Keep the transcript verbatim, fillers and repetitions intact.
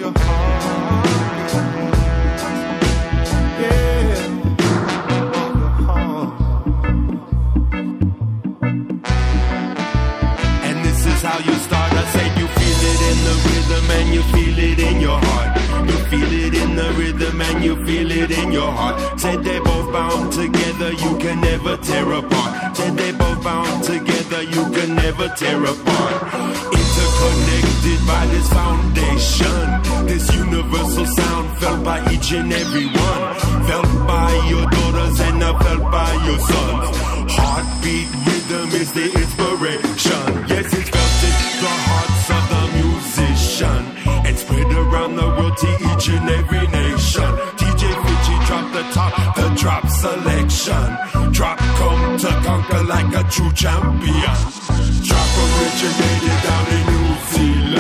your heart. Yeah, your heart. And this is how you start. I say you feel it in the rhythm and you feel it in your heart. You feel it in the rhythm and you feel it in your heart. Said they both bound together, you can never tear apart. Said they both bound together, you can never tear apart. Interconnected by this foundation, this universal sound felt by each and every one. Felt by your daughters and not felt by your sons. Heartbeat rhythm is the inspiration. Yes, it's felt in the hearts of the musician and spread around the world to each and every nation. D J Fitchy drop the top, the drop selection. Drop come to conquer like a true champion. Drop originated